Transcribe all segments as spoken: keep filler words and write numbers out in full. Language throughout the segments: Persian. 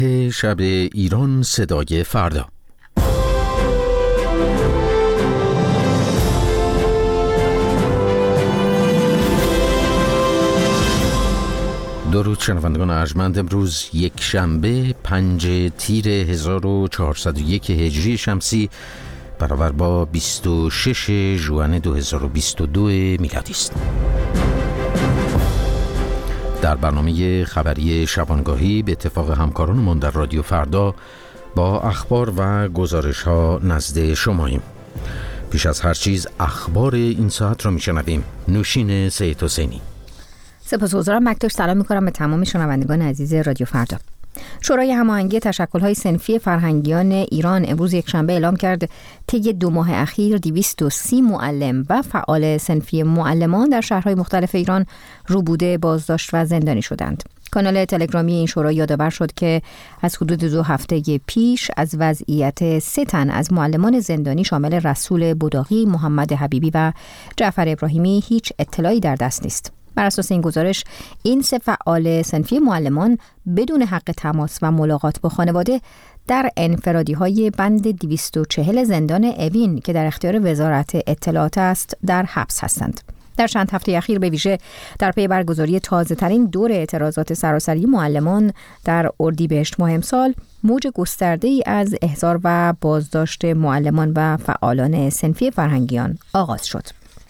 شب ایران صدای فردا. درود شنوندگان ارجمند، امروز یک شنبه پنج تیر هزار و چهارصد و یک هجری شمسی برابر با بیست و شش ژوئن دو هزار و بیست و دو میلادی است. در برنامه خبری شبانگاهی به اتفاق همکارانمان در رادیو فردا با اخبار و گزارش ها نزد شماییم. پیش از هر چیز اخبار این ساعت را میشنویم. نوشین سید حسینی. سپاسگزارم مکتوش. سلام میکنم به تمام شنوندگان عزیز رادیو فردا. شورای هماهنگی تشکل‌های صنفی فرهنگیان ایران امروز یکشنبه اعلام کرد طی دو ماه اخیر دویست و سی معلم و فعال صنفی معلمان در شهرهای مختلف ایران روبوده، بازداشت و زندانی شدند. کانال تلگرامی این شورای یادآور شد که از حدود دو هفته پیش از وضعیت سه تن از معلمان زندانی شامل رسول بداغی، محمد حبیبی و جعفر ابراهیمی هیچ اطلاعی در دست نیست. بر اساس این گزارش، این سه فعال صنفی معلمان بدون حق تماس و ملاقات با خانواده در انفرادی‌های بند دویست و چهل زندان اوین که در اختیار وزارت اطلاعات است در حبس هستند. در چند هفته اخیر به ویژه در پی برگزاری تازه‌ترین دور اعتراضات سراسری معلمان در اردیبهشت ماه امسال، موج گسترده‌ای از احضار و بازداشت معلمان و فعالان صنفی فرهنگیان آغاز شد.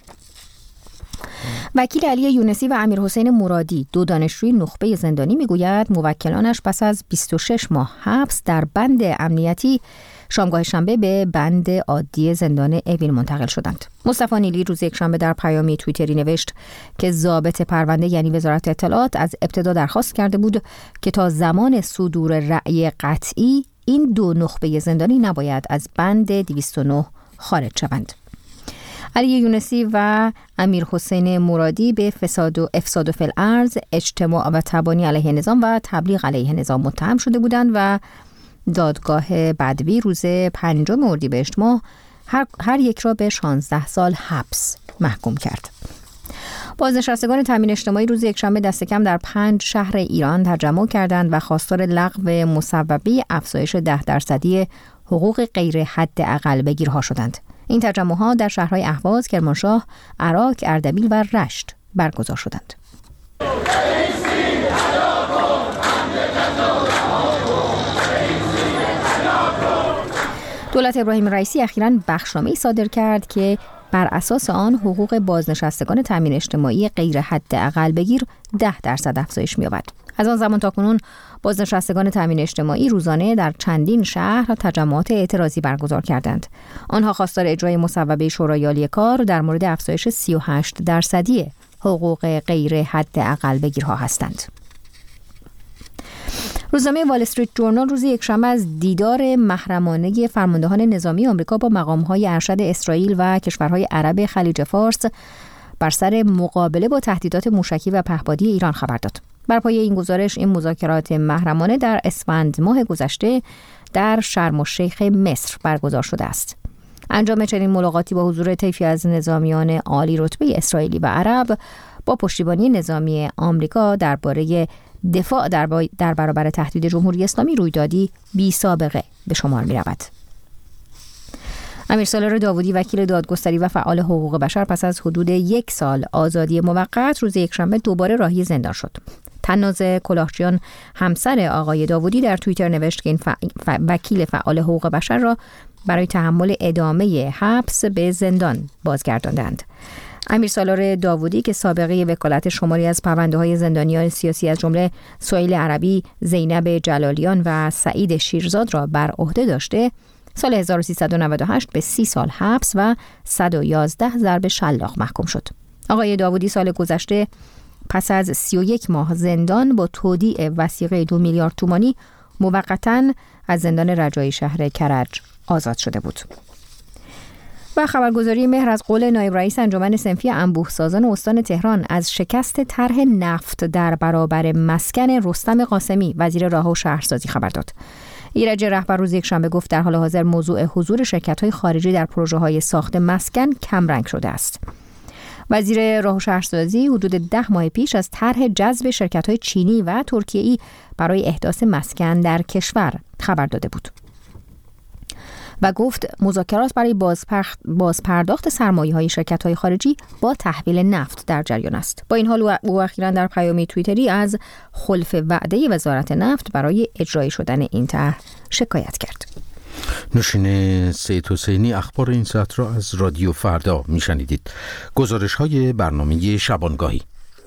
وکیل علی یونسی و امیر حسین مرادی، دو دانشجوی نخبه زندانی، میگوید موکلانش پس از بیست و شش ماه حبس در بند امنیتی شامگاه شنبه به بند عادی زندان اوین منتقل شدند. مصطفی نیلی روز یکشنبه در پیامی توییتری نوشت که ضابط پرونده یعنی وزارت اطلاعات از ابتدا درخواست کرده بود که تا زمان صدور رأی قطعی این دو نخبه زندانی نباید از بند دویست و نه خارج شوند. علی یونسی و امیر حسین مرادی به فساد و افساد فی الارض، اجتماع و تبانی علیه نظام و تبلیغ علیه نظام متهم شده بودند و دادگاه بدوی روز پنجم اردیبهشت ماه هر, هر یک را به شانزده سال حبس محکوم کرد. بازنشستگان تامین اجتماعی روز یکشنبه دست کم در پنج شهر ایران تجمع کردند و خواستار لغو مصوبه افزایش ده درصدی حقوق غیر حداقل بگیرها شدند. این تجمع‌ها در شهرهای اهواز، کرمانشاه، عراق، اردبیل و رشت برگزار شدند. دولت ابراهیم رئیسی اخیراً بخشنامه‌ای صادر کرد که بر اساس آن حقوق بازنشستگان تامین اجتماعی غیر حداقل بگیر ده درصد افزایش می‌یابد. از آن زمان تاکنون بازنشستگان تامین اجتماعی روزانه در چندین شهر تجمعات اعتراضی برگزار کردند. آنها خواستار اجرای مصوبه شورای عالی کار در مورد افزایش سی و هشت درصدی حقوق غیر حداقل بگیرها هستند. روزنامه وال استریت جورنال روز یکشنبه از دیدار محرمانه فرماندهان نظامی آمریکا با مقام‌های ارشد اسرائیل و کشورهای عرب خلیج فارس بر سر مقابله با تهدیدات موشکی و پهپادی ایران خبر داد. بر پایه این گزارش، این مذاکرات محرمانه در اسفند ماه گذشته در شرم الشیخ مصر برگزار شده است. انجام چنین ملاقاتی با حضور طیفی از نظامیان عالی رتبه اسرائیلی و عرب با پشتیبانی نظامی آمریکا درباره دفاع در, در برابر تهدید جمهوری اسلامی رویدادی بی سابقه به شمار می رود. امیرسالار داوودی، وکیل دادگستری و فعال حقوق بشر، پس از حدود یک سال آزادی موقت روز یکشنبه دوباره راهی زندان شد. تناز کلاهچیان، همسر آقای داوودی، در توییتر نوشت که این ف... ف... وکیل فعال حقوق بشر را برای تحمل ادامه حبس به زندان بازگرداندند. امیرسالار داوودی که سابقه وکالت شماری از پرونده‌های زندانیان سیاسی از جمله سهیل عربی، زینب جلالیان و سعید شیرزاد را بر عهده داشته، سال هزار و سیصد و نود و هشت به سی سال حبس و صد و یازده ضرب شلاق محکوم شد. آقای داوودی سال گذشته پس از سی و یک ماه زندان با تودیع وثیقه دو میلیارد تومانی موقتاً از زندان رجایی شهر کرج آزاد شده بود. و خبرگزاری مهر از قول نایب رئیس انجمن صنفی انبوه‌سازان استان تهران از شکست طرح نفت در برابر مسکن رستم قاسمی، وزیر راه و شهرسازی، خبر داد. ایرج رهبر روز یکشنبه گفت در حال حاضر موضوع حضور شرکت‌های خارجی در پروژه‌های ساخت مسکن کم رنگ شده است. وزیر راه و شهرسازی حدود ده ماه پیش از طرح جذب شرکت‌های چینی و ترکیه‌ای برای احداث مسکن در کشور خبر داده بود و گفت مذاکرات برای بازپرداخت سرمایه‌های شرکت‌های خارجی با تحویل نفت در جریان است. با این حال او اخیراً در پیامی توییتری از خلف وعده وزارت نفت برای اجرایی شدن این طرح شکایت کرد. نوشین سید حسینی اخبار این ساعت را از رادیو فردا میشنیدید. گزارش‌های برنامه شبانگاهی.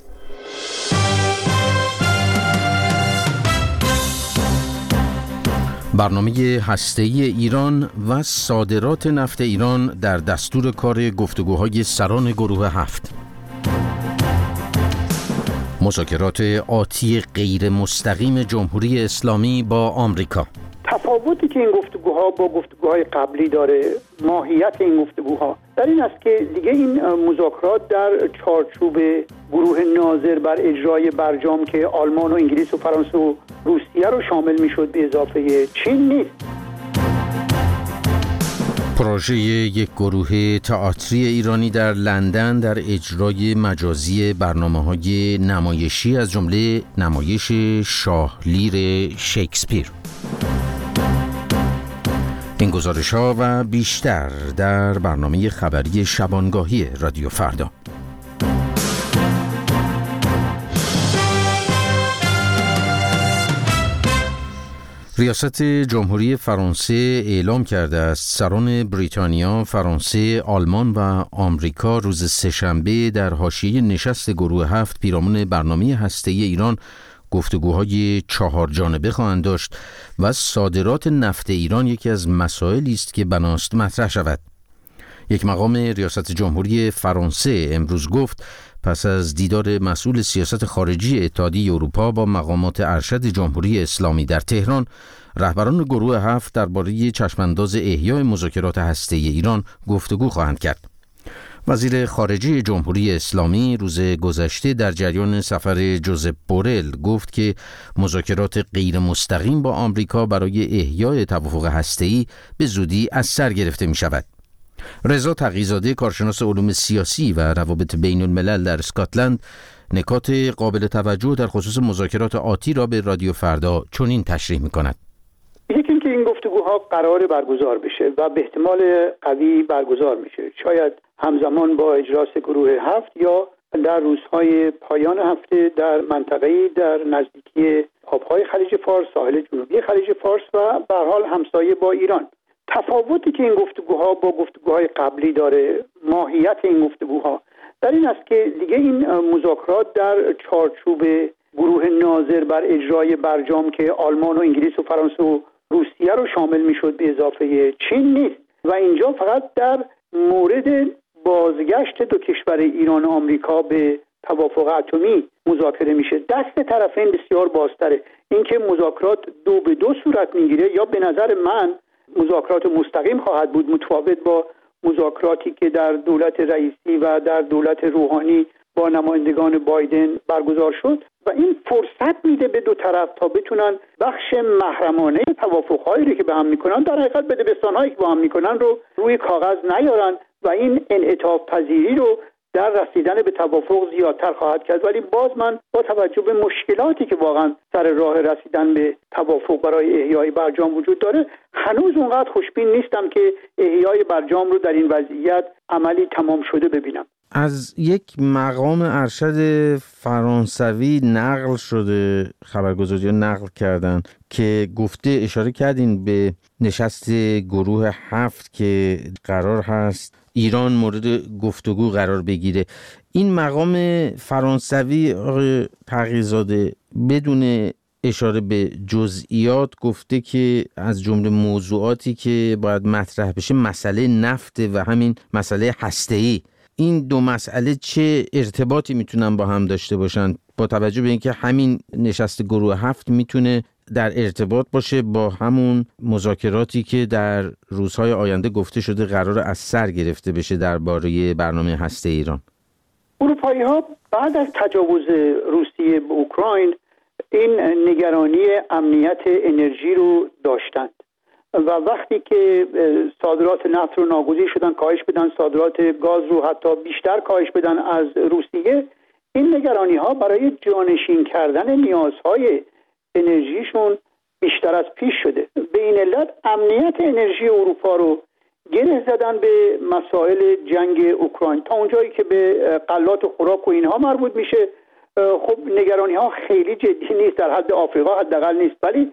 برنامه هسته‌ای ایران و صادرات نفت ایران در دستور کار گفتگوهای سران گروه هفت. مذاکرات آتی غیر مستقیم جمهوری اسلامی با آمریکا. تفاوتی که این گفتگوها با گفتگوهای قبلی داره، ماهیت این گفتگوها در این است که دیگه این مذاکرات در چارچوب گروه ناظر بر اجرای برجام که آلمان و انگلیس و فرانسه و روسیه رو شامل میشد به اضافه چین نیست. پروژه یک گروه تئاتری ایرانی در لندن در اجرای مجازی برنامه‌های نمایشی از جمله نمایش شاه لیر شکسپیر. این گزارش‌ها و بیشتر در برنامه خبری شبانگاهی رادیو فردا. ریاست جمهوری فرانسه اعلام کرده است سران بریتانیا، فرانسه، آلمان و آمریکا روز سه‌شنبه در حاشیه نشست گروه هفت پیرامون برنامه هسته‌ای ایران گفتگوهای چهار جانبه خواهند داشت و صادرات نفت ایران یکی از مسائلی است که بناست مطرح شود. یک مقام ریاست جمهوری فرانسه امروز گفت پس از دیدار مسئول سیاست خارجی اتحادیه اروپا با مقامات ارشد جمهوری اسلامی در تهران، رهبران گروه هفت درباره چشمانداز احیای مذاکرات هسته‌ای ایران گفتگو خواهند کرد. وزیر خارجه جمهوری اسلامی روز گذشته در جریان سفر جوزپ بورل گفت که مذاکرات غیر مستقیم با آمریکا برای احیای توافق هسته‌ای به زودی از سر گرفته می شود. رضا تقی‌زاده کارشناس علوم سیاسی و روابط بین الملل در اسکاتلند نکات قابل توجه در خصوص مذاکرات آتی را به رادیو فردا چنین تشریح می کند. یکی اینکه این گفتگوها قرار برگزار بشه و به احتمال قوی برگزار میشه، شاید همزمان با اجلاس گروه هفت یا در روزهای پایان هفته در منطقه‌ای در نزدیکی آبهای خلیج فارس، ساحل جنوبی خلیج فارس و به هر حال همسایه با ایران. تفاوتی که این گفتگوها با گفتگوهای قبلی داره، ماهیت این گفتگوها در این است که دیگه این مذاکرات در چارچوب گروه ناظر بر اجرای برجام که آلمان و انگلیس و فرانسه و روسیه رو شامل میشد به اضافه چین نیست و اینجا فقط در مورد بازگشت دو کشور ایران و آمریکا به توافق اتمی مذاکره میشه. دست طرفین بسیار بازتره. اینکه مذاکرات دو به دو صورت میگیره یا به نظر من مذاکرات مستقیم خواهد بود، متفاوت با مذاکراتی که در دولت رئیسی و در دولت روحانی با نمایندگان بایدن برگزار شد و این فرصت میده به دو طرف تا بتونن بخش محرمانه توافق‌هایی رو که به هم میکنن، در حقیقت بدبستان‌هایی که با هم میکنن رو روی کاغذ نیارن و این انعطاف پذیری رو در رسیدن به توافق زیادتر خواهد کرد. ولی باز من با توجه به مشکلاتی که واقعا سر راه رسیدن به توافق برای احیای برجام وجود داره، هنوز اونقدر خوشبین نیستم که احیای برجام رو در این وضعیت عملی تمام شده ببینم. از یک مقام ارشد فرانسوی نقل شده، خبرگزاری نقل کردن که گفته، اشاره کردین به نشست گروه هفت که قرار هست ایران مورد گفتگو قرار بگیره. این مقام فرانسوی آقای تقی‌زاده بدون اشاره به جزئیات گفته که از جمله موضوعاتی که باید مطرح بشه مسئله نفت و همین مسئله هسته‌ای. این دو مسئله چه ارتباطی میتونن با هم داشته باشن با توجه به اینکه همین نشست گروه هفت میتونه در ارتباط باشه با همون مذاکراتی که در روزهای آینده گفته شده قرار از سر گرفته بشه درباره برنامه هسته ایران؟ اروپایی‌ها بعد از تجاوز روسیه به اوکراین این نگرانی امنیت انرژی رو داشتند و وقتی که صادرات نفت رو ناگزیر شدن کاهش بدن، صادرات گاز رو حتی بیشتر کاهش بدن از روسیه، این نگرانی ها برای جانشین کردن نیازهای انرژیشون بیشتر از پیش شده. به این علت امنیت انرژی اروپا رو گره زدن به مسائل جنگ اوکراین تا اونجایی که به غلات و خوراک و اینها مربوط میشه. خب نگرانی ها خیلی جدی نیست، در حد آفریقا حداقل نیست، ولی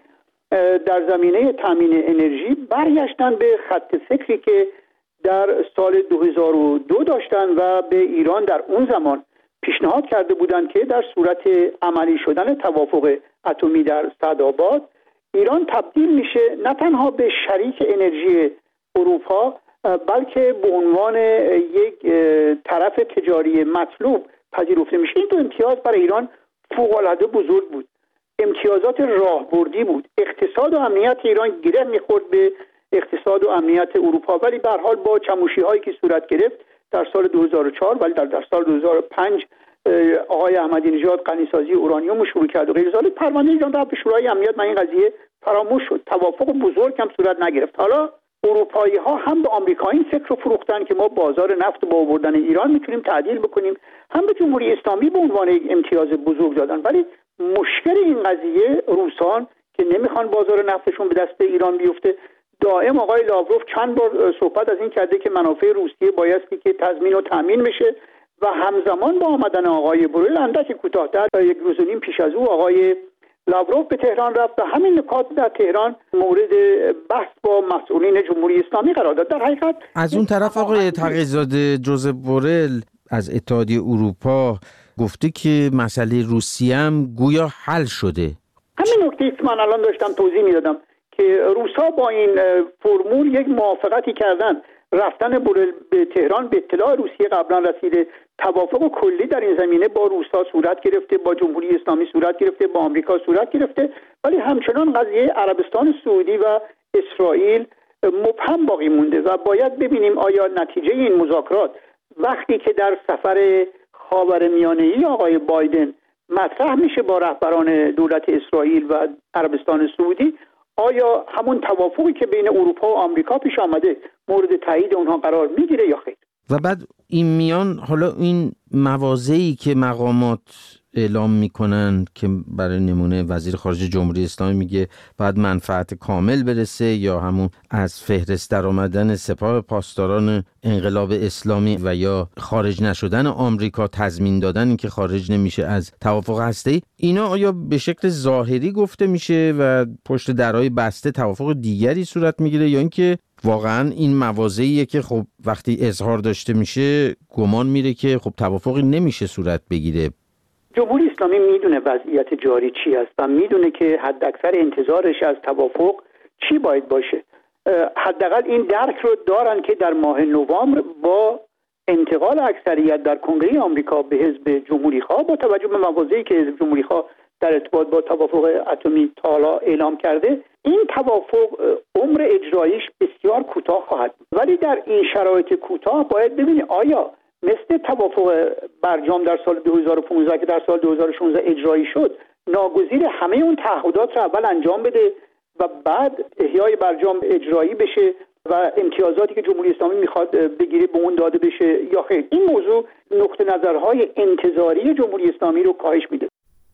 در زمینه تامین انرژی برگشتن به خط فکری که در سال دو هزار و دو داشتن و به ایران در اون زمان پیشنهاد کرده بودند که در صورت عملی شدن توافق اتمی در سعدآباد ایران تبدیل میشه نه تنها به شریک انرژی اروپا بلکه به عنوان یک طرف تجاری مطلوب پذیرفته میشه. این دو امتیاز برای ایران فوق‌العاده بزرگ بود، امتیازات راهبردی بود. اقتصاد و امنیت ایران گره میخورد به اقتصاد و امنیت اروپا، ولی به هر حال با چموشی هایی که صورت گرفت در سال دو هزار و چهار ولی در, در سال دو هزار و پنج آقای احمدی نژاد غنیسازی اورانیوم رو شروع کرد و غیر ذلک، پرونده ایران رفت به شورای امنیت. من این قضیه فراموش شد، توافق بزرگ هم صورت نگرفت. حالا اروپایی ها هم به آمریکا این فکر رو فروختن که ما بازار نفت با آوردن ایران میتونیم تعدیل بکنیم، هم به جمهوری اسلامی به عنوان یک امتیاز بزرگ دادن. ولی مشکل این قضیه روسان که نمیخوان بازار نفتشون به دست ایران بیفته. دائم آقای لاوروف چند بار صحبت از این کرده که منافع روسیه بایستی که تضمین و تامین بشه و همزمان با آمدن آقای بوریل اندک کوتاه‌تر یک روز و نیم پیش از او آقای لاوروف به تهران رفت و همین نکات در تهران مورد بحث با مسئولین جمهوری اسلامی قرار داد. در حقیقت از اون طرف آقای تقی‌زاده جوزف بوریل از اتحادیه اروپا گفته که مسئله روسیه هم گویا حل شده. همین نکته که من الان داشتم توضیح میدادم که روسا با این فرمول یک موافقتی کردن، رفتن بوریل به تهران به اطلاع روسیه قبلا رسیده، توافق کلی در این زمینه با روسا صورت گرفته، با جمهوری اسلامی صورت گرفته، با آمریکا صورت گرفته، ولی همچنان قضیه عربستان سعودی و اسرائیل مبهم باقی مونده و باید ببینیم آیا نتیجه این مذاکرات وقتی که در سفر خاورمیانه‌ای آقای بایدن مطرح میشه با رهبران دولت اسرائیل و عربستان سعودی، آیا همون توافقی که بین اروپا و آمریکا پیش آمده مورد تایید اونها قرار میگیره یا خیر؟ و بعد این میان حالا این مواضعی که مقامات اعلام میکنن که برای نمونه وزیر خارجه جمهوری اسلامی میگه باید منفعت کامل برسه، یا همون از فهرست در آمدن سپاه پاسداران انقلاب اسلامی و یا خارج نشدن آمریکا، تضمین دادن این که خارج نمیشه از توافق هسته‌ای، اینا آیا به شکل ظاهری گفته میشه و پشت درهای بسته توافق دیگری صورت میگیره، یا اینکه واقعا این مواضعیه که خب وقتی اظهار داشته میشه گمان میره که خب توافقی نمیشه صورت بگیره؟ جمهوری اسلامی میدونه وضعیت جاری چی است و میدونه که حداکثر انتظارش از توافق چی باید باشه. حداقل این درک رو دارن که در ماه نوامبر با انتقال اکثریت در کنگره آمریکا به حزب جمهوری‌خواه، با توجه به مواضعی که حزب جمهوری‌خواه در ارتباط با توافق اتمی تا حالا اعلام کرده، این توافق عمر اجراییش بسیار کوتاه خواهد بود. ولی در این شرایط کوتاه باید ببینید آیا مثل توافق برجام در سال دو هزار و پانزده که در سال دو هزار و شانزده اجرایی شد، ناگزیر همه اون تعهدات رو اول انجام بده و بعد احیای برجام اجرایی بشه و امتیازاتی که جمهوری اسلامی میخواد بگیره به اون داده بشه یا خیر؟ این موضوع نقطه نظرهای انتظاری جمهوری اسلامی رو کاهش میده.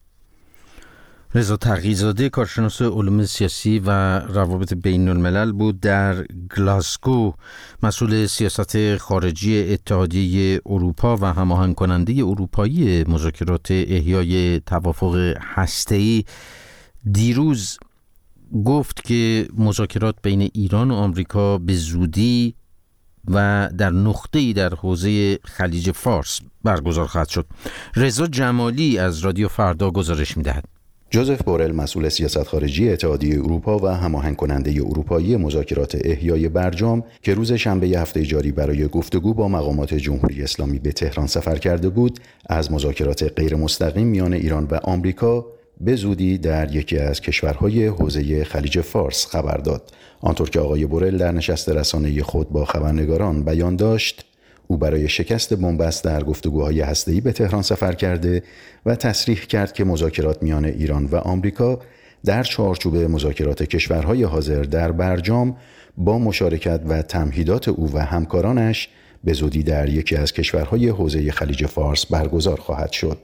رضا تقی‌زاده کارشناس علوم سیاسی و روابط بین الملل بود در گلاسگو، مسئول سیاست خارجی اتحادیه اروپا و هماهنگ کننده اروپایی مذاکرات احیای توافق هسته‌ای، دیروز گفت که مذاکرات بین ایران و آمریکا به زودی و در نقطه‌ای در حوزه خلیج فارس برگزار خواهد شد. رضا جمالی از رادیو فردا گزارش می‌دهد. جوزف بوریل مسئول سیاست خارجی اتحادیه اروپا و هماهنگ کننده اروپایی مذاکرات احیای برجام که روز شنبه هفته جاری برای گفتگو با مقامات جمهوری اسلامی به تهران سفر کرده بود، از مذاکرات غیر مستقیم میان ایران و آمریکا به زودی در یکی از کشورهای حوزه خلیج فارس خبر داد. آنطور که آقای بوریل در نشست رسانه‌ای خود با خبرنگاران بیان داشت، او برای شکست بن‌بست در گفتگوهای هسته‌ای به تهران سفر کرده و تصریح کرد که مذاکرات میان ایران و آمریکا در چارچوب مذاکرات کشورهای حاضر در برجام با مشارکت و تمهیدات او و همکارانش به زودی در یکی از کشورهای حوزه خلیج فارس برگزار خواهد شد.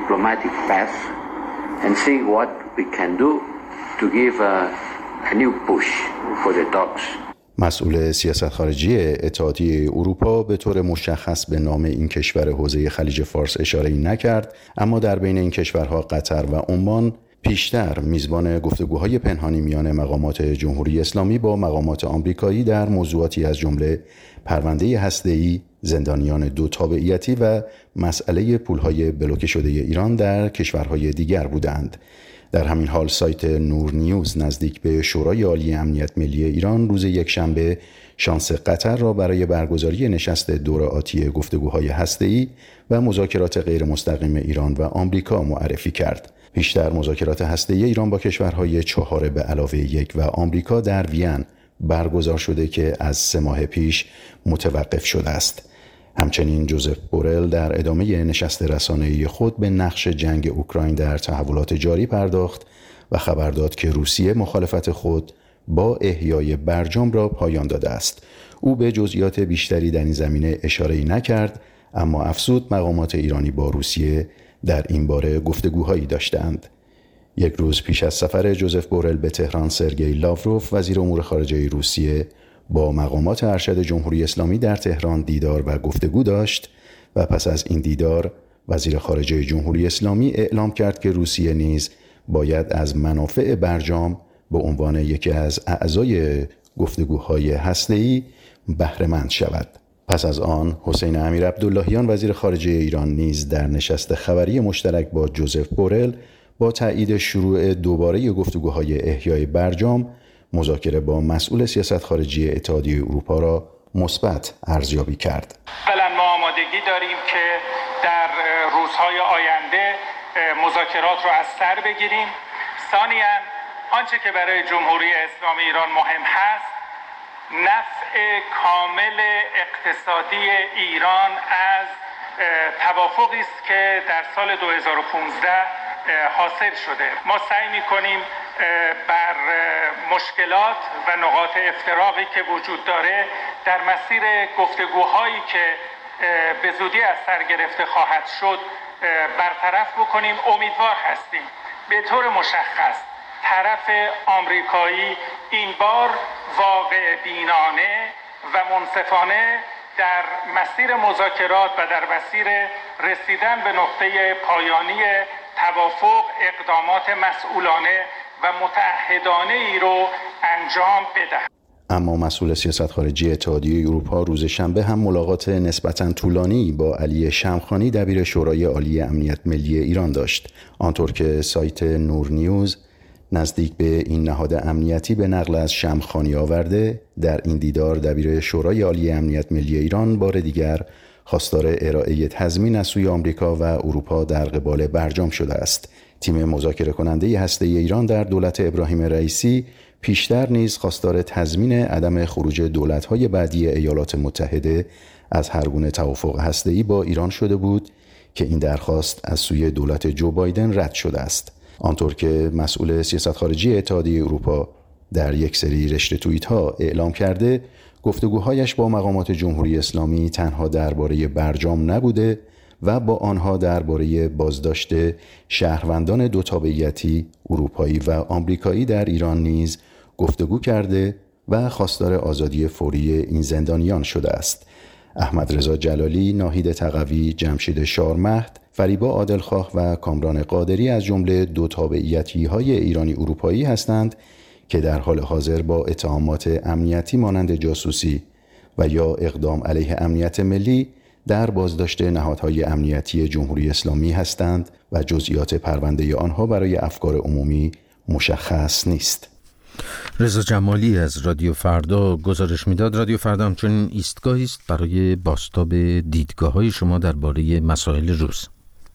مسئول سیاست خارجی اتحادیه اروپا به طور مشخص به نام این کشور حوزه خلیج فارس اشاره‌ای نکرد، اما در بین این کشورها قطر و عمان پیشتر میزبان گفتگوهای پنهانی میان مقامات جمهوری اسلامی با مقامات آمریکایی در موضوعاتی از جمله پرونده هسته‌ای، زندانیان دو تابعیتی و مسئله پولهای بلوکه شده ایران در کشورهای دیگر بودند. در همین حال سایت نور نیوز نزدیک به شورای عالی امنیت ملی ایران روز یکشنبه شانس قطر را برای برگزاری نشست دور آتی گفتگوهای هسته‌ای و مذاکرات غیر مستقیم ایران و آمریکا معرفی کرد. پیشتر مذاکرات هسته‌ای ایران با کشورهای چهار به علاوه یک و آمریکا در وین برگزار شده که از سه ماه پیش متوقف شده است. همچنین جوزف بورل در ادامه نشست رسانه‌ای خود به نقش جنگ اوکراین در تحولات جاری پرداخت و خبر داد که روسیه مخالفت خود با احیای برجام را پایان داده است. او به جزئیات بیشتری در این زمینه اشاره‌ای نکرد، اما افزود مقامات ایرانی با روسیه در این باره گفتگوهایی داشتند. یک روز پیش از سفر جوزف بورل به تهران، سرگئی لاوروف وزیر امور خارجه روسیه با مقامات ارشد جمهوری اسلامی در تهران دیدار و گفتگو داشت و پس از این دیدار وزیر خارجه جمهوری اسلامی اعلام کرد که روسیه نیز باید از منافع برجام به عنوان یکی از اعضای گفتگوهای هسته‌ای بهره مند شود. پس از آن حسین امیر عبداللهیان وزیر خارجه ایران نیز در نشست خبری مشترک با جوزف بورل با تایید شروع دوباره گفتگوهای احیای برجام مذاکره با مسئول سیاست خارجی اتحادیه اروپا را مثبت ارزیابی کرد. اولا ما آمادگی داریم که در روزهای آینده مذاکرات را از سر بگیریم. ثانیاً آنچه که برای جمهوری اسلامی ایران مهم هست نفع کامل اقتصادی ایران از توافقی است که در سال دو هزار و پانزده حاصل شده. ما سعی می‌کنیم بر مشکلات و نقاط افتراقی که وجود داره در مسیر گفتگوهایی که به زودی از سر گرفته خواهد شد برطرف بکنیم. امیدوار هستیم به طور مشخص طرف آمریکایی این بار واقع بینانه و منصفانه در مسیر مذاکرات و در مسیر رسیدن به نقطه پایانی توافق اقدامات مسئولانه و متعهدانه ای رو انجام بدهد. اما مسئول سیاست خارجی اتحادیه اروپا روز شنبه هم ملاقات نسبتاً طولانی با علی شمخانی دبیر شورای عالی امنیت ملی ایران داشت. آنطور که سایت نور نیوز نزدیک به این نهاد امنیتی به نقل از شمخانی آورده، در این دیدار دبیر شورای عالی امنیت ملی ایران بار دیگر خواستار ارائه تضمین از سوی آمریکا و اروپا در قبال برجام شده است. تیم مذاکره کننده هسته‌ای ایران در دولت ابراهیم رئیسی پیشتر نیز خواستار تضمین عدم خروج دولت‌های بعدی ایالات متحده از هر گونه توافق هسته‌ای با ایران شده بود که این درخواست از سوی دولت جو بایدن رد شده است. آنطور که مسئول سیاست خارجی اتحادیه اروپا در یک سری رشته توییت‌ها اعلام کرده، گفتگوهایش با مقامات جمهوری اسلامی تنها درباره برجام نبوده و با آنها درباره بازداشت شهروندان دو تابعیتی اروپایی و آمریکایی در ایران نیز گفتگو کرده و خواستار آزادی فوری این زندانیان شده است. احمد رضا جلالی، ناهید تقوی، جمشید شارمهد، فریبا عادلخواه و کامران قادری از جمله دو تابعیتی‌های ایرانی اروپایی هستند که در حال حاضر با اتهامات امنیتی مانند جاسوسی و یا اقدام علیه امنیت ملی در بازداشت نهادهای امنیتی جمهوری اسلامی هستند و جزئیات پرونده آنها برای افکار عمومی مشخص نیست. رضا جمالی از رادیو فردا گزارش میداد. رادیو فردا همچنین ایستگاهی است برای بازتاب دیدگاه‌های شما درباره مسائل روز.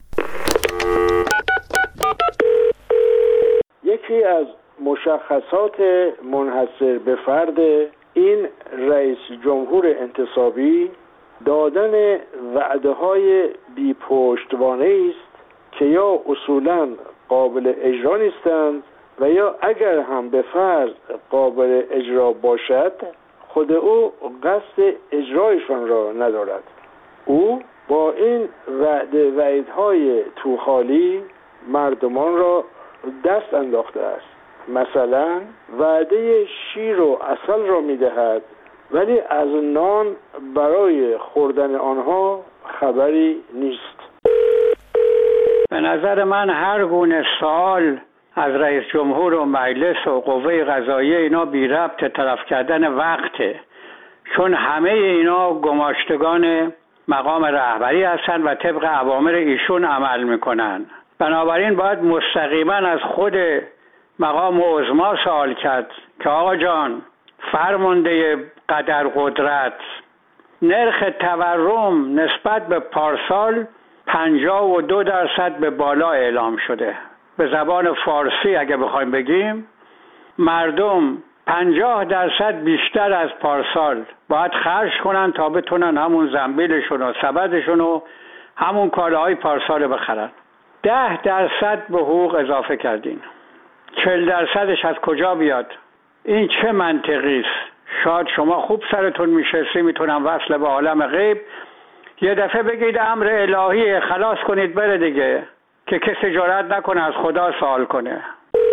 یکی از مشخصات منحصر به فرد این رئیس جمهور انتصابی دادن وعده‌های بی پشتوانه است که یا اصولاً قابل اجرا نیستند و یا اگر هم به فرض قابل اجرا باشد خود او قصد اجرایشان را ندارد. او با این وعده وعیدهای توخالی مردمان را دست انداخته است. مثلا وعده شیر و عسل را می‌دهد ولی از نان برای خوردن آنها خبری نیست. به نظر من هر گونه سوال از رئیس جمهور و مجلس و قوه قضاییه اینا بی ربط طرف کردن وقته، چون همه اینا گماشتگان مقام رهبری هستن و طبق اوامر ایشون عمل میکنن. بنابراین باید مستقیما از خود مقام عظما سوال کرد که آقا جان، فرمانده قدر قدرت، نرخ تورم نسبت به پارسال پنجاه و دو درصد به بالا اعلام شده. به زبان فارسی اگه بخوایم بگیم، مردم پنجاه درصد بیشتر از پارسال باید خرج کنن تا بتونن همون زنبیلشون و سبدشون و همون کالاهای پارسال بخرن. ده درصد به حقوق اضافه کردین، چهل درصدش از کجا بیاد؟ این چه منطقی است؟ شاید شما خوب سرتون میشستی، میتونم وصل به عالم غیب، یه دفعه بگید امر الهی، خلاص کنید بره دیگه، که کسی جرئت نکنه از خدا سوال کنه.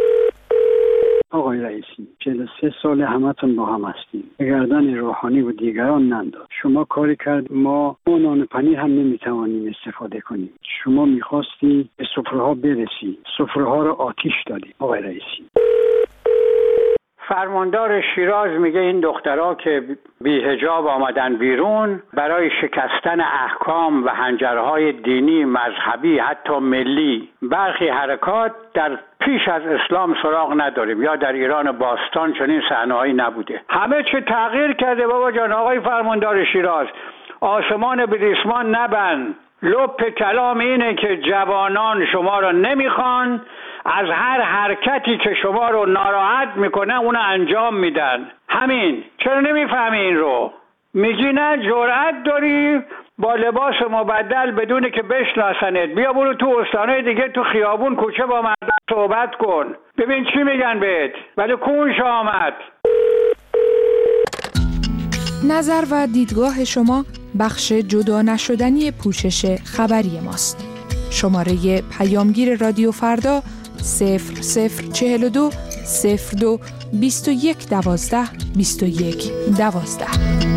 آقای رئیسی، چهل و سه سال همتون با هم هستیم. به گردن روحانی و دیگران ننداز. شما کاری کرد ما اون نان پنیر هم نمیتوانیم استفاده کنیم. شما میخواستی به سفره ها برسی، سفره ها رو آتیش دادی. آقای رئیسی، فرماندار شیراز میگه این دخترها که بی حجاب آمدن بیرون برای شکستن احکام و حنجرهای دینی، مذهبی، حتی ملی، برخی حرکات در پیش از اسلام سراغ نداریم، یا در ایران باستان چنین صحنه‌هایی نبوده. همه چی تغییر کرده بابا جان. آقای فرماندار شیراز، آسمان به ریسمان نبند. لپ کلام اینه که جوانان شما رو نمیخوان، از هر حرکتی که شما رو ناراحت میکنه اونو انجام میدن. همین. چرا نمیفهمی این رو؟ میگی نه جرأت داری با لباس مبدل بدون که بشناسنت بیا برو تو استانهای دیگه، تو خیابون کوچه با مردم صحبت کن، ببین چی میگن بهت. ولی کونش آمد. نظر و دیدگاه شما بخش جدا نشدنی پوشش خبری ماست. شماره پیامگیر رادیو فردا صفر صفر چهل و دو صفر دو بیست و یک دوازده بیست و یک دوازده.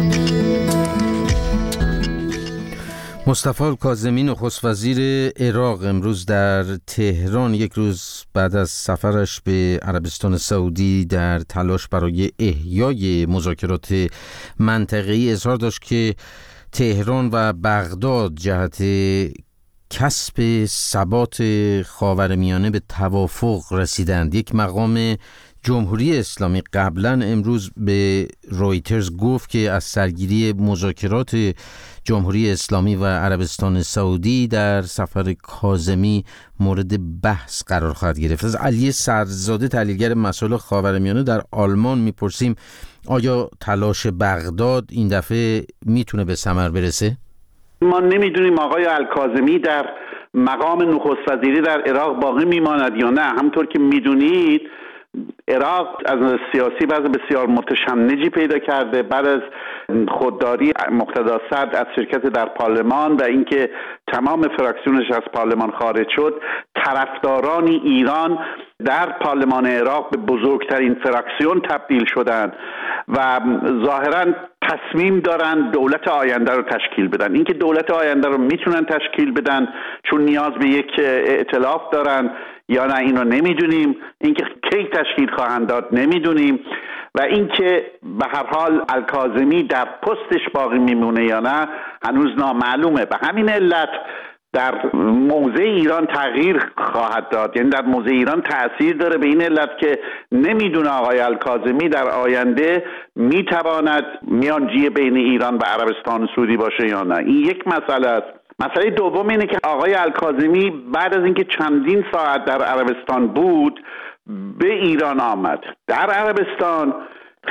مصطفی کاظمی نخست وزیر عراق امروز در تهران، یک روز بعد از سفرش به عربستان سعودی در تلاش برای احیای مذاکرات منطقه‌ای، اظهار داشت که تهران و بغداد جهت کسب ثبات خاورمیانه به توافق رسیدند. یک مقام جمهوری اسلامی قبلا امروز به رویترز گفت که از سرگیری مذاکرات جمهوری اسلامی و عربستان سعودی در سفر کاظمی مورد بحث قرار خواهد گرفت. از علی سرزاده، تحلیلگر مسائل خاورمیانه در آلمان میپرسیم آیا تلاش بغداد این دفعه میتونه به ثمر برسه؟ ما نمیدونیم آقای الکاظمی در مقام نخست وزیری در عراق باقی میماند یا نه. همونطور که میدونید عراق از سیاسی وضع بسیار متشنجی پیدا کرده بعد از خودداری مقتدی صدر از شرکت در پارلمان و اینکه تمام فراکسیونش از پارلمان خارج شد. طرفداران ایران در پارلمان عراق به بزرگترین فراکسیون تبدیل شدند و ظاهراً تصمیم دارن دولت آینده رو تشکیل بدن. اینکه دولت آینده رو میتونن تشکیل بدن چون نیاز به یک ائتلاف دارن یا نه اینو نمیدونیم. اینکه کی تشکیل خواهند داد نمیدونیم و اینکه به هر حال الکاظمی در پستش باقی میمونه یا نه هنوز نامعلومه. به همین علت در موضع ایران تغییر خواهد داد، یعنی در موضع ایران تأثیر داره به این علت که نمیدونه آقای الکاظمی در آینده میتواند میانجی بین ایران و عربستان سعودی باشه یا نه. این یک مسئله است. مسئله دوم اینه که آقای الکاظمی بعد از اینکه چندین ساعت در عربستان بود به ایران آمد. در عربستان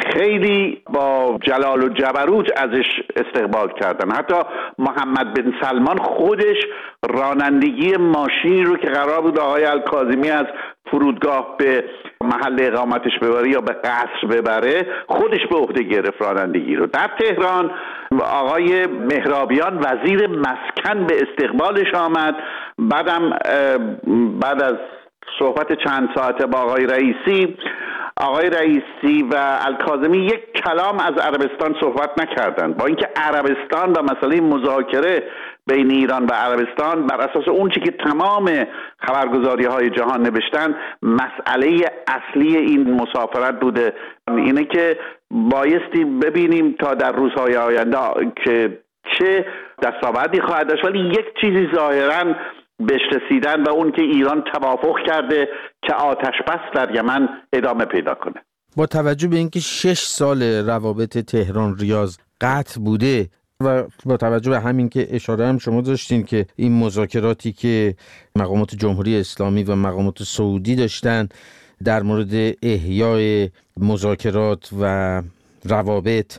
خیلی با جلال و جبروت ازش استقبال کردن. حتی محمد بن سلمان خودش رانندگی ماشین رو که قرار بود آقای الکاظمی از فرودگاه به محل اقامتش ببره یا به قصر ببره، خودش به عهده گرفت رانندگی رو. در تهران آقای مهرابیان وزیر مسکن به استقبالش آمد. بعدم بعد از صحبت چند ساعته با آقای رئیسی، آقای رئیسی و الکاظمی یک کلام از عربستان صحبت نکردند، با اینکه عربستان و مسئله مذاکره بین ایران و عربستان بر اساس اون چی که تمام خبرگزاری‌های جهان نوشتن مسئله اصلی این مسافرت بوده. اینه که بایستی ببینیم تا در روزهای آینده که چه دستاوردی خواهد داشت، ولی یک چیزی ظاهراً بهش رسیدن و اون که ایران توافق کرده که آتش بس در یمن ادامه پیدا کنه. با توجه به اینکه شش سال روابط تهران ریاض قطع بوده و با توجه به همین که اشاره هم شما داشتین که این مذاکراتی که مقامات جمهوری اسلامی و مقامات سعودی داشتن در مورد احیای مذاکرات و روابط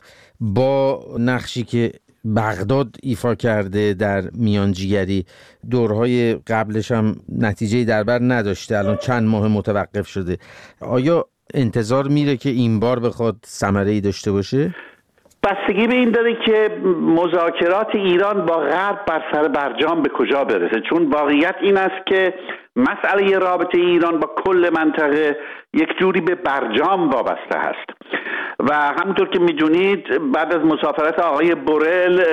با نقشی که بغداد ایفا کرده در میانجیگری، دورهای قبلش هم نتیجه‌ای در بر نداشته، الان چند ماه متوقف شده، آیا انتظار میره که این بار بخواد ثمره‌ای داشته باشه؟ بستگی به این داره که مذاکرات ایران با غرب بر سر برجام به کجا برسه، چون واقعیت این است که مسئله رابطه ایران با کل منطقه یک جوری به برجام وابسته هست و همونطور که میدونید بعد از مسافرت آقای بورل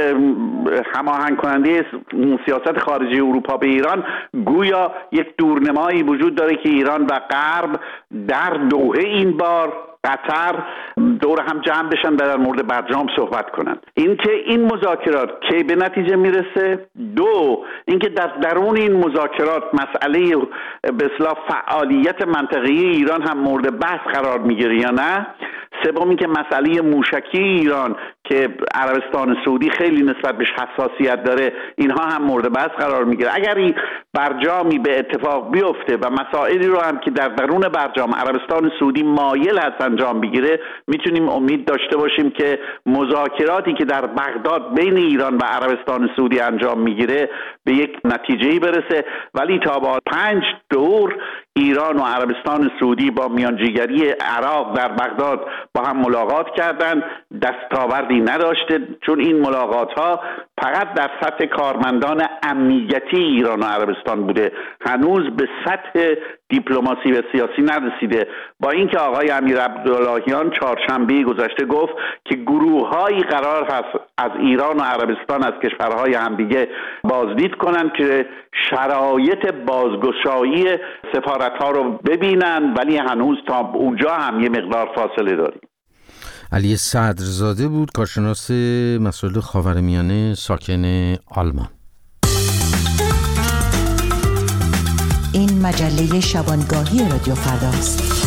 هماهنگ کننده سیاست خارجی اروپا به ایران، گویا یک دورنمایی وجود داره که ایران و غرب در دوحه این بار قطر دور هم جمع بشن و در مورد برجام صحبت کنن. اینکه این مذاکرات کی به نتیجه میرسه، دو اینکه در درون این مذاکرات مسئله به اصطلاح فعالیت منطقه‌ای ایران هم مورد بحث قرار میگیره یا نه، سوم اینکه مسئله موشکی ایران که عربستان سعودی خیلی نسبت بهش حساسیت داره اینها هم مورد بحث قرار میگیره. اگر این برجامی به اتفاق بیفته و مسائلی رو هم که در درون برجام عربستان سعودی مایل هست انجام بگیره، میتونیم امید داشته باشیم که مذاکراتی که در بغداد بین ایران و عربستان سعودی انجام میگیره به یک نتیجه‌ای برسه. ولی تا با پنج دور ایران و عربستان سعودی با میانجیگری عراق در بغداد با هم ملاقات کردند، دستاوردی نداشته، چون این ملاقات ها فقط در سطح کارمندان امنیتی ایران و عربستان بوده، هنوز به سطح دیپلماسی و سیاسی نرسیده. با اینکه آقای امیر عبداللهیان چهارشنبه گذشته گفت که گروه‌هایی قرار هست از ایران و عربستان از کشورهای همدیگه بازدید کنند که شرایط بازگشایی سفارت‌ها رو ببینن، ولی هنوز تا اونجا هم یه مقدار فاصله داریم. علی صدرزاده بود، کارشناس مسائل خاورمیانه ساکن آلمان. این مجله شبانگاهی رادیو فرداست.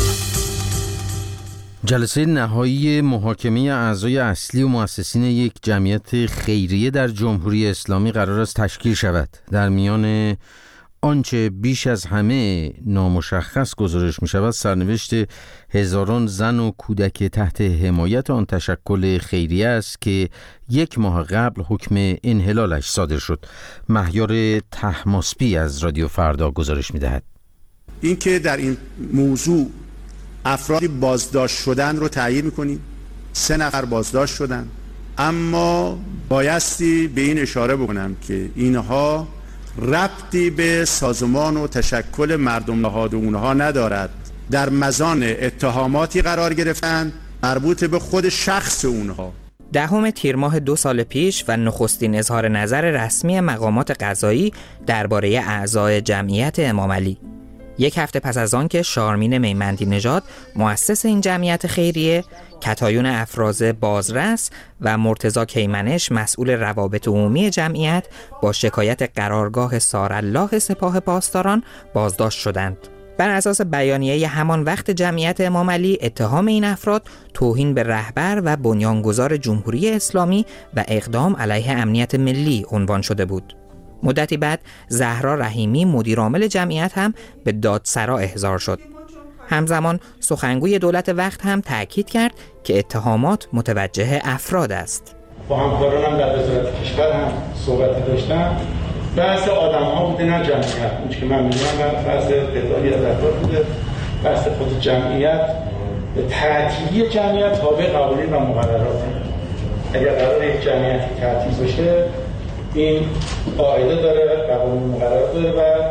جلسه نهایی محاکمه اعضای اصلی و مؤسسین یک جمعیت خیریه در جمهوری اسلامی قرار است تشکیل شود. در میان آنچه بیش از همه نامشخص گزارش می شود سرنوشت هزاران زن و کودک تحت حمایت آن تشکل خیریه است که یک ماه قبل حکم انحلالش صادر شد. مهیار طهماسبی از رادیو فردا گزارش می دهد. این که در این موضوع افرادی بازداشت شدن رو تعیین می‌کنیم، سه نفر بازداشت شدن، اما بایستی به این اشاره بکنم که اینها ربطی به سازمان و تشکل مردم نهاد اونها ندارد، در مزان اتهاماتی قرار گرفتن مربوط به خود شخص اونها. دهم تیر ماه دو سال پیش و نخستین اظهار نظر رسمی مقامات قضایی درباره اعضای جمعیت امام علی. یک هفته پس از آن که شارمین میمندی نژاد مؤسس این جمعیت خیریه، کتایون افراز بازرس و مرتضی کیمنش مسئول روابط عمومی جمعیت با شکایت قرارگاه سارالله سپاه پاسداران بازداشت شدند. بر اساس بیانیه همان وقت جمعیت امام علی، اتهام این افراد توهین به رهبر و بنیانگذار جمهوری اسلامی و اقدام علیه امنیت ملی عنوان شده بود. مدتی بعد زهرا رحیمی مدیرعامل جمعیت هم به دادسرا احضار شد. همزمان سخنگوی دولت وقت هم تأکید کرد که اتهامات متوجه افراد است. با همکارانم در وزارت کشور هم صحبت داشتم. بحث آدم ها بوده نه جمعیت. اون که من میگم بحث تعدادی از افراد بوده. بحث خود جمعیت به تعطیلی جمعیت تابع قوانین و مقررات. اگر قرار یک جمعیت تعطیل بشه این قاعده داره، قوانین مقررات داره و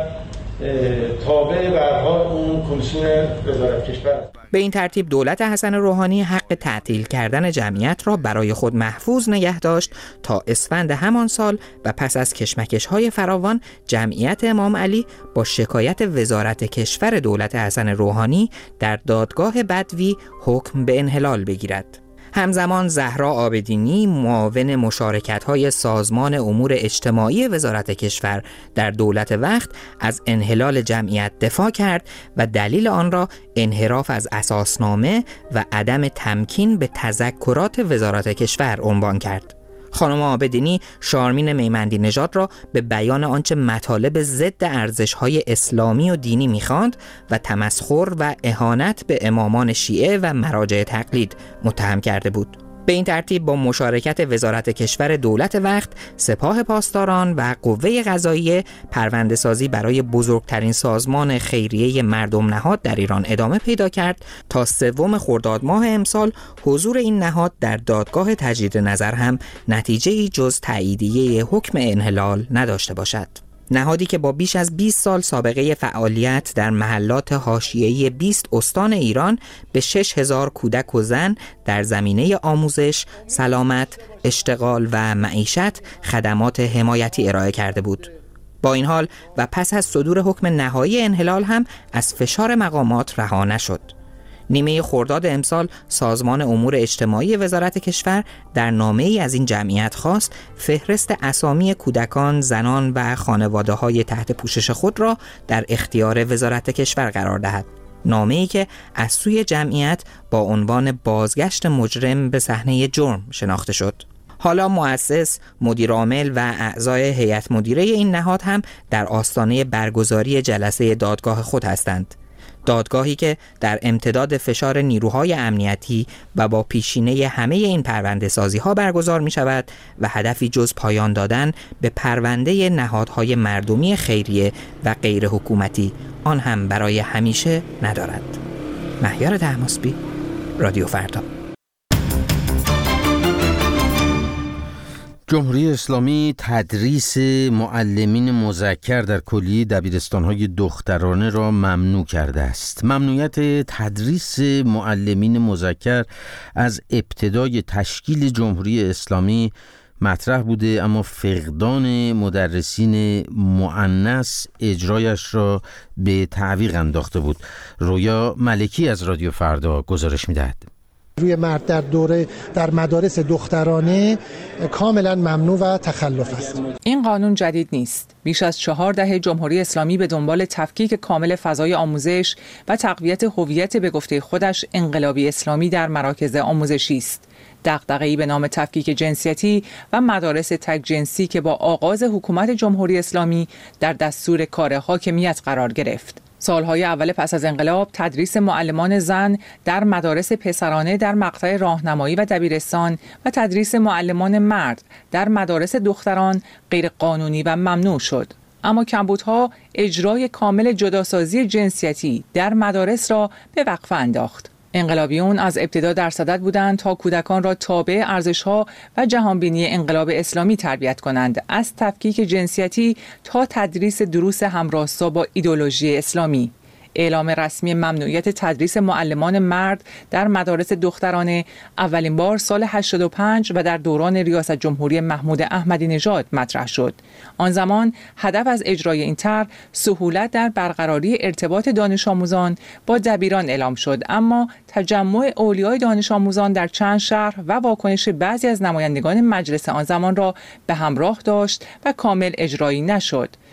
تابع به هر حال اون کمیسیون وزارت کشور است. به این ترتیب دولت حسن روحانی حق تعطیل کردن جمعیت را برای خود محفوظ نگه داشت تا اسفند همان سال و پس از کشمکش‌های فراوان جمعیت امام علی با شکایت وزارت کشور دولت حسن روحانی در دادگاه بدوی حکم به انحلال بگیرد. همزمان زهرا عابدینی معاون مشارکت‌های سازمان امور اجتماعی وزارت کشور در دولت وقت از انحلال جمعیت دفاع کرد و دلیل آن را انحراف از اساسنامه و عدم تمکین به تذکرات وزارت کشور عنوان کرد. خانم عابدینی شارمین میمندی نژاد را به بیان آنچه مطالب ضد ارزش‌های اسلامی و دینی می‌خواند و تمسخر و اهانت به امامان شیعه و مراجع تقلید متهم کرده بود. به این ترتیب با مشارکت وزارت کشور دولت وقت، سپاه پاسداران و قوه قضاییه پرونده‌سازی برای بزرگترین سازمان خیریه مردم نهاد در ایران ادامه پیدا کرد تا سوم خرداد ماه امسال حضور این نهاد در دادگاه تجدید نظر هم نتیجه‌ای جز تاییدیه حکم انحلال نداشته باشد. نهادی که با بیش از بیست سال سابقه فعالیت در محلات حاشیه‌ای بیست استان ایران به شش هزار کودک و زن در زمینه آموزش، سلامت، اشتغال و معیشت خدمات حمایتی ارائه کرده بود. با این حال و پس از صدور حکم نهایی انحلال هم از فشار مقامات رها نشد. نیمه خرداد امسال سازمان امور اجتماعی وزارت کشور در نامه‌ای از این جمعیت خواست فهرست اسامی کودکان، زنان و خانواده‌های تحت پوشش خود را در اختیار وزارت کشور قرار دهد. نامه‌ای که از سوی جمعیت با عنوان بازگشت مجرم به صحنه جرم شناخته شد. حالا مؤسس، مدیر عامل و اعضای هیئت مدیره این نهاد هم در آستانه برگزاری جلسه دادگاه خود هستند. دادگاهی که در امتداد فشار نیروهای امنیتی و با پیشینه همه این پرونده سازی ها برگزار می شود و هدفی جز پایان دادن به پرونده نهادهای مردمی خیریه و غیر حکومتی آن هم برای همیشه ندارد. مهیار طهماسبی، رادیو فردا. جمهوری اسلامی تدریس معلمین مذکر در کلیه دبیرستان‌های دخترانه را ممنوع کرده است. ممنوعیت تدریس معلمین مذکر از ابتدای تشکیل جمهوری اسلامی مطرح بوده، اما فقدان مدرسین مؤنث اجرایش را به تعویق انداخته بود. رویا ملکی از رادیو فردا گزارش می‌دهد. روی مرد در دوره در مدارس دخترانه کاملا ممنوع و تخلف است. این قانون جدید نیست. بیش از چهار دهه جمهوری اسلامی به دنبال تفکیک کامل فضای آموزش و تقویت هویت به گفته خودش انقلابی اسلامی در مراکز آموزشی است. دغدغه‌ای به نام تفکیک جنسیتی و مدارس تک جنسی که با آغاز حکومت جمهوری اسلامی در دستور کار حاکمیت قرار گرفت. سالهای اول پس از انقلاب تدریس معلمان زن در مدارس پسرانه در مقطع راهنمایی و دبیرستان و تدریس معلمان مرد در مدارس دختران غیر قانونی و ممنوع شد. اما کمبودها اجرای کامل جداسازی جنسیتی در مدارس را به وقفه انداخت. انقلابیون از ابتدا در صدد بودند تا کودکان را تابع ارزش‌ها و جهانبینی انقلاب اسلامی تربیت کنند، از تفکیک جنسیتی تا تدریس دروس همراستا با ایدئولوژی اسلامی. اعلام رسمی ممنوعیت تدریس معلمان مرد در مدارس دخترانه اولین بار سال هشتاد و پنج و در دوران ریاست جمهوری محمود احمدی نژاد مطرح شد. آن زمان هدف از اجرای این طرح سهولت در برقراری ارتباط دانش آموزان با دبیران اعلام شد، اما تجمع اولیای دانش آموزان در چند شهر و واکنش بعضی از نمایندگان مجلس آن زمان را به همراه داشت و کامل اجرایی نشد.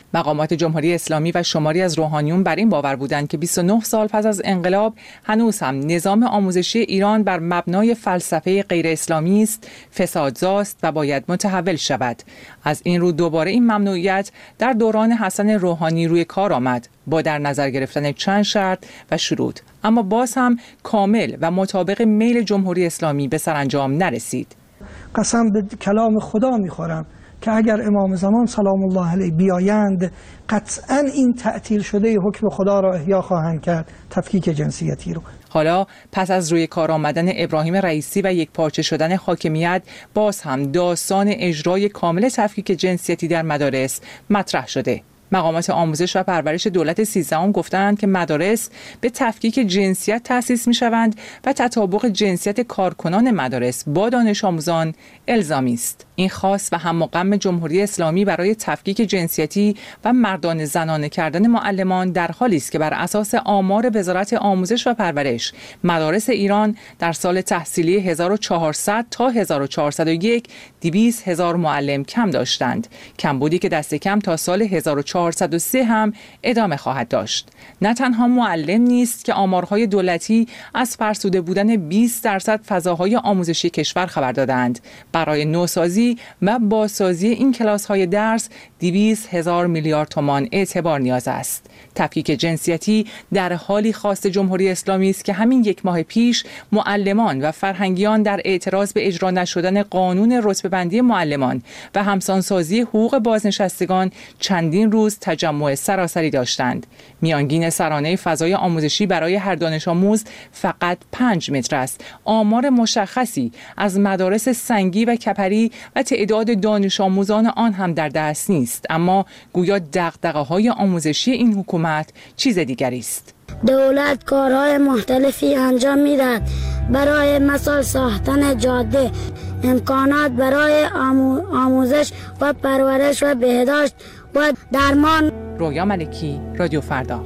مقامات جمهوری اسلامی و شماری از روحانیون بر این باور بودند که بیست و نه سال پس از انقلاب هنوز هم نظام آموزشی ایران بر مبنای فلسفه غیر اسلامی است، فسادزاست و باید متحول شود. از این رو دوباره این ممنوعیت در دوران حسن روحانی روی کار آمد با در نظر گرفتن چند شرط و شروط، اما باز هم کامل و مطابق میل جمهوری اسلامی به سرانجام نرسید. قسم به کلام خدا میخورم که اگر امام زمان سلام الله علیه بیایند قطعا این تعطیل شده حکم خدا را احیا خواهند کرد، تفکیک جنسیتی رو. حالا پس از روی کار آمدن ابراهیم رئیسی و یک پارچه شدن حاکمیت، باز هم داستان اجرای کامل تفکیک جنسیتی در مدارس مطرح شده. مقامات آموزش و پرورش دولت سیزدهم گفتند که مدارس به تفکیک جنسیت تأسیس می‌شوند و تطابق جنسیت کارکنان مدارس با دانش آموزان الزامی است. این خاص و هم و غم جمهوری اسلامی برای تفکیک جنسیتی و مردان زنانه کردن معلمان در حالی است که بر اساس آمار وزارت آموزش و پرورش مدارس ایران در سال تحصیلی هزار و چهارصد تا هزار و چهارصد و یک دویست هزار معلم کم داشتند، کمبودی که دست کم تا سال هزار و چهارصد و سه هم ادامه خواهد داشت. نه تنها معلم نیست که آمارهای دولتی از فرسوده بودن بیست درصد فضاهای آموزشی کشور خبر دادند. برای نوسازی و بازسازی این کلاس‌های درس دویست هزار میلیارد تومان اعتبار نیاز است. تفکیک جنسیتی در حالی خواست جمهوری اسلامی است که همین یک ماه پیش معلمان و فرهنگیان در اعتراض به اجرا نشدن قانون رتبه‌بندی معلمان و همسانسازی حقوق بازنشستگان چندین روز تجمع سراسری داشتند. میانگین سرانه فضای آموزشی برای هر دانش آموز فقط پنج متر است. آمار مشخصی از مدارس سنگی و کپری و تعداد دانش آموزان آن هم در دست نیست، اما گویا دغدغه‌های آموزشی این حکومت چیز دیگری است. دولت کارهای مختلفی انجام می‌دهد، برای مثال ساختن جاده، امکانات برای آمو... آموزش و پرورش و بهداشت و درمان. رویا ملکی، رادیو فردا.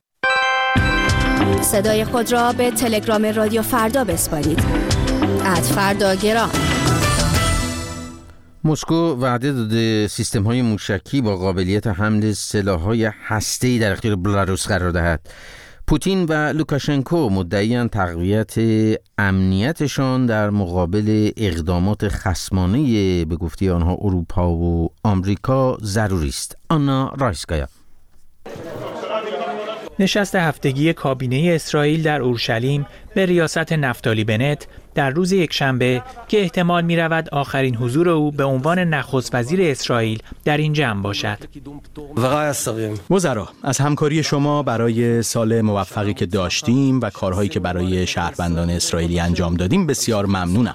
صدای خود را به تلگرام رادیو فردا بسپارید. ات فردا گرام. مسکو وعده داده سیستم‌های موشکی با قابلیت حمل سلاح‌های هسته‌ای در اختیار بلاروس قرار دهد. پوتین و لوکاشنکو مدعیان تقویت امنیتشان در مقابل اقدامات خصمانه به گفته آنها اروپا و آمریکا ضروری است. آنا رایسکایا. نشست هفتگی کابینه اسرائیل در اورشلیم به ریاست نفتالی بنت در روز یکشنبه که احتمال می رود آخرین حضور او به عنوان نخست وزیر اسرائیل در این جمع باشد. وزرا، از همکاری شما برای سال موفقی که داشتیم و کارهایی که برای شهروندان اسرائیلی انجام دادیم بسیار ممنونم.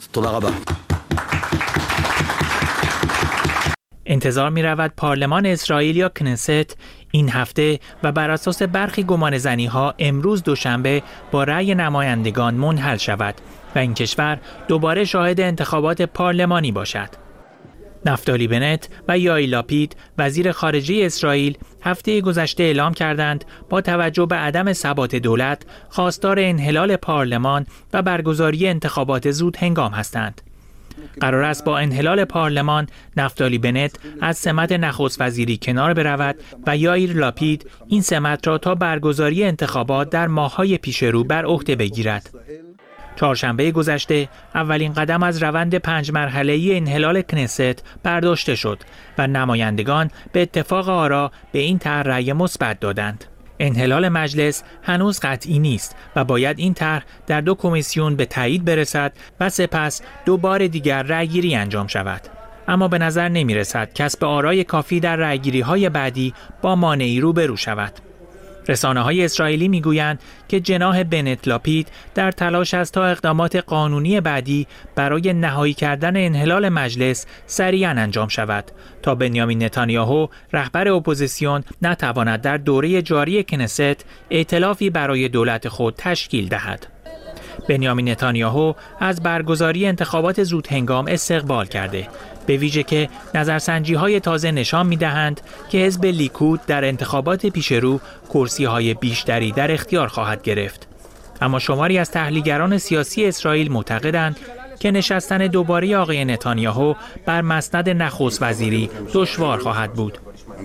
انتظار می رود پارلمان اسرائیل یا کنست این هفته و بر اساس برخی گمانه‌زنی ها امروز دوشنبه با رأی نمایندگان منحل شود و این کشور دوباره شاهد انتخابات پارلمانی باشد. نفتالی بنت و یائیر لاپید وزیر خارجه اسرائیل هفته گذشته اعلام کردند با توجه به عدم ثبات دولت خواستار انحلال پارلمان و برگزاری انتخابات زود هنگام هستند. قرار است با انحلال پارلمان نفتالی بنت از سمت نخست وزیری کنار برود و یائیر لاپید این سمت را تا برگزاری انتخابات در ماه‌های پیش رو بر عهده بگیرد. چهارشنبه گذشته اولین قدم از روند پنج مرحله‌ای انحلال کنست برداشته شد و نمایندگان به اتفاق آرا به این طرح رأی مثبت دادند. انحلال مجلس هنوز قطعی نیست و باید این طرح در دو کمیسیون به تایید برسد و سپس دو بار دیگر رأیگیری انجام شود. اما به نظر نمی رسد کسب آرای کافی در رأیگیری های بعدی با مانعی روبرو شود. رسانه های اسرائیلی می گویند که جناح بنت لاپید در تلاش است تا اقدامات قانونی بعدی برای نهایی کردن انحلال مجلس سریعاً انجام شود تا بنیامین نتانیاهو رهبر اپوزیسیون نتواند در دوره جاری کنست ائتلافی برای دولت خود تشکیل دهد. بنیامین نتانیاهو از برگزاری انتخابات زود هنگام استقبال کرده، به ویژه که نظرسنجی‌های تازه نشان می‌دهند که حزب لیکود در انتخابات پیشرو کرسی‌های بیشتری در اختیار خواهد گرفت. اما شماری از تحلیلگران سیاسی اسرائیل معتقدند که نشستن دوباره آقای نتانیاهو بر مسند نخست وزیری دشوار خواهد بود.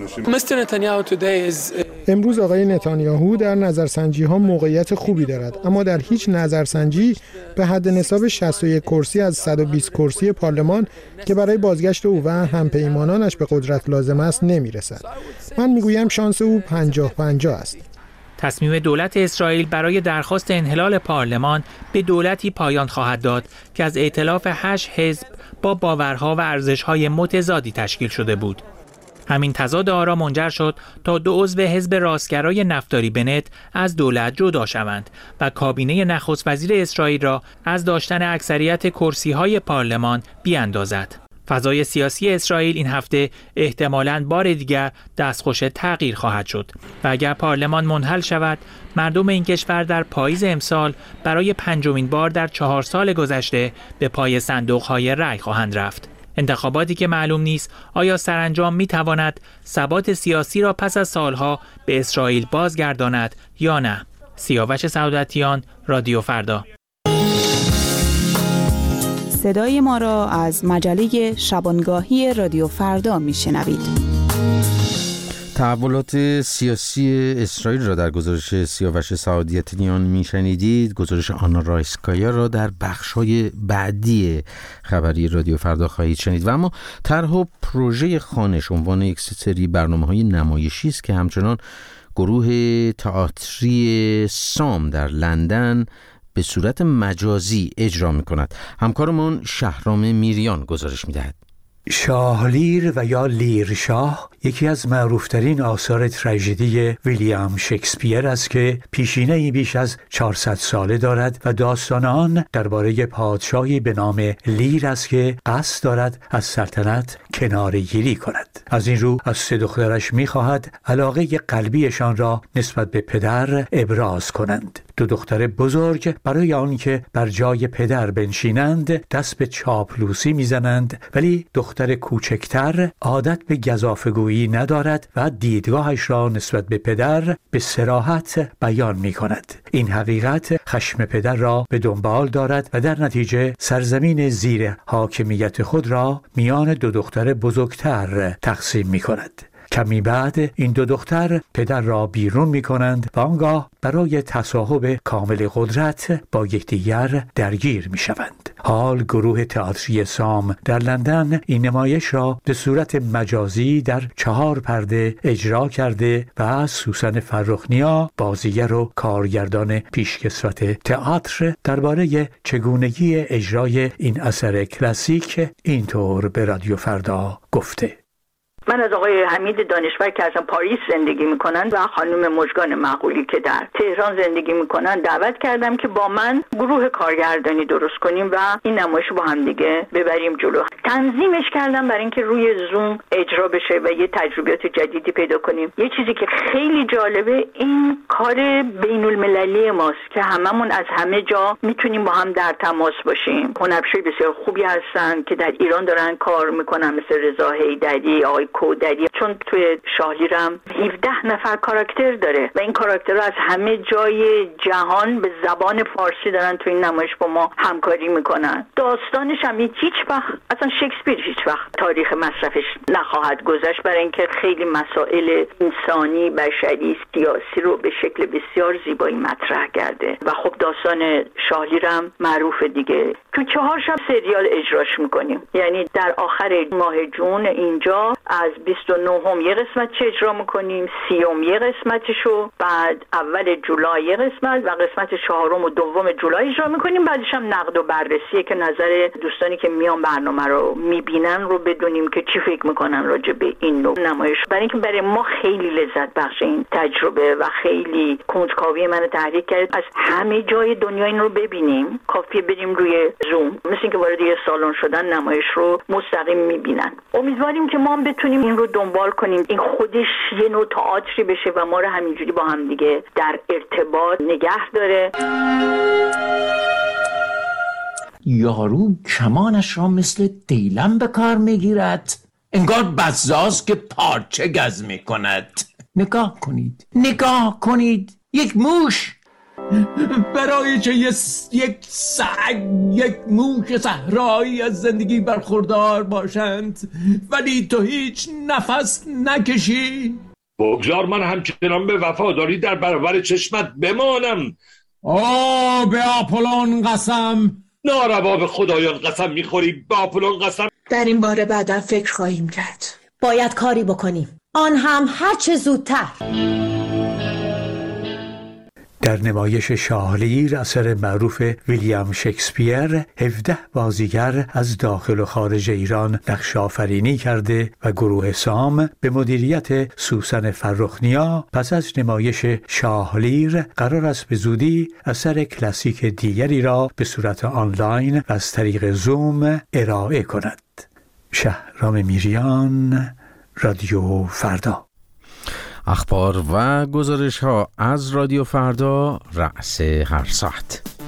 امروز آقای نتانیاهو در نظرسنجی ها موقعیت خوبی دارد، اما در هیچ نظرسنجی به حد نصاب شصت و یک کرسی از صد و بیست کرسی پارلمان که برای بازگشت او و همپیمانانش به قدرت لازم است نمیرسد. من میگویم شانس او پنجاه پنجاه است. تصمیم دولت اسرائیل برای درخواست انحلال پارلمان به دولتی پایان خواهد داد که از ائتلاف هشت حزب با باورها و ارزش‌های متضادی تشکیل شده بود. همین تضاد آرا منجر شد تا دو عضو حزب راستگرای نفتالی بنت از دولت جدا شوند و کابینه نخست وزیر اسرائیل را از داشتن اکثریت کرسی‌های پارلمان بیاندازد. فضای سیاسی اسرائیل این هفته احتمالاً بار دیگر دستخوش تغییر خواهد شد و اگر پارلمان منحل شود، مردم این کشور در پاییز امسال برای پنجمین بار در چهار سال گذشته به پای صندوق‌های رأی خواهند رفت. انتخاباتی که معلوم نیست آیا سرانجام می‌تواند ثبات سیاسی را پس از سالها به اسرائیل بازگرداند یا نه. سیاوش سعادتیان، رادیو فردا. صدای ما را از مجله شبانگاهی رادیو فردا میشنوید. تحولات سیاسی اسرائیل را در گزارش سیاوش سعادتیان میشنیدید. گزارش آنا رایسکایا را در بخش‌های بعدی خبری رادیو فردا خواهید شنید. و اما طرح و پروژه خانش عنوان یک سری برنامه‌های نمایشی است که همچنان گروه تئاتری سام در لندن به صورت مجازی اجرا می‌کند. همکارمان شهرام میریان گزارش می‌دهد. شاه لیر و یا لیرشاه یکی از معروفترین آثار تراژدی ویلیام شکسپیر است که پیشینه‌ای بیش از چهارصد ساله دارد و داستان آن درباره پادشاهی به نام لیر است که قصد دارد از سلطنت کناره‌گیری کند. از این رو از سه دخترش می‌خواهد علاقه قلبیشان را نسبت به پدر ابراز کنند. دو دختر بزرگ برای آنکه بر جای پدر بنشینند دست به چاپلوسی میزنند، ولی دختر کوچکتر عادت به گزافه‌گویی ندارد و دیدگاهش را نسبت به پدر به صراحت بیان می کند. این حقیقت خشم پدر را به دنبال دارد و در نتیجه سرزمین زیر حاکمیت خود را میان دو دختر بزرگتر تقسیم می کند. کمی بعد این دو دختر پدر را بیرون می کنند و آنگاه برای تصاحب کامل قدرت با یکدیگر درگیر می شوند. حال گروه تئاتری سام در لندن این نمایش را به صورت مجازی در چهار پرده اجرا کرده و سوسن فرخنیا بازیگر و کارگردان پیشکسوت تئاتر درباره چگونگی اجرای این اثر کلاسیک اینطور به رادیو فردا گفته: من از آقای حمید دانشور که از پاریس زندگی میکنن و خانم مژگان معقولی که در تهران زندگی میکنن دعوت کردم که با من گروه کارگردانی درست کنیم و این نمایش با هم دیگه ببریم جلو. تنظیمش کردم برای اینکه روی زوم اجرا بشه و یه تجربیات جدیدی پیدا کنیم. یه چیزی که خیلی جالبه این کار بین المللی ماست که هممون از همه جا میتونیم با هم در تماس باشیم. هنرپیشه بسیار خوبی هستن که در ایران دارن کار میکنن، مثل رضا حیدری، آقای کودری، چون توی شاهلیرم هفده نفر کاراکتر داره و این کاراکترها از همه جای جهان به زبان فارسی دارن توی این نمایش با ما همکاری میکنن. داستانش هم هیچ وقت اصلا شکسپیر هیچ وقت تاریخ مصرفش نخواهد گذشت، برای اینکه خیلی مسائل انسانی، بشری، سیاسی رو به شکل بسیار زیبایی مطرح کرده و خب داستان شاهلیرم معروف دیگه. تو چهار شب سریال اجراش میکنیم، یعنی در آخر ماه جون اینجا از بیست و نهم یه قسمت چه اجرا میکنیم، سیوم یه قسمتشو، بعد اول جولای یه قسمت و قسمت چهارم و دوم جولای اجرا میکنیم. بعدش هم نقد و بررسیه که نظر دوستانی که میان برنامه رو میبینن رو بدونیم که چی فکر میکنن راجع به این نوع نمایش، برای اینکه برای ما خیلی لذت بخش این تجربه و خیلی کنجکاوی منو تحریک کرد از همه جای دنیا این رو ببینیم. کافیه بریم روی زوم، مثل اینکه وارد یه سالن شدن نمایش رو مستقیم میبینن. امیدواریم که ما هم بتونیم این رو دنبال کنیم، این خودش یه نوع تئاتری بشه و ما رو همینجوری با هم دیگه در ارتباط نگه داره. یارو کمانش را مثل دیلم به کار میگیرد، انگار بزاز که پارچه گز میکند. نگاه کنید، نگاه کنید، یک موش برای چه یک سگ، یک موش صحرایی از زندگی برخوردار باشند، ولی تو هیچ نفس نکشی. بگذار من همچنان به وفاداری در برابر چشمت بمانم. آه به آپولون قسم. ناروا به خدایان قسم میخوری. به آپولون قسم. در این باره بعدا فکر خواهیم کرد. باید کاری بکنیم، آن هم هر چه زودتر. در نمایش شاهلیر اثر معروف ویلیام شکسپیر، هفده بازیگر از داخل و خارج ایران نقش آفرینی کرده و گروه سام به مدیریت سوسن فرخنیا پس از نمایش شاهلیر قرار است به زودی اثر کلاسیک دیگری را به صورت آنلاین و از طریق زوم ارائه کند. شهرام میریان، رادیو فردا. اخبار و گزارش ها از رادیو فردا رأس هر ساعت.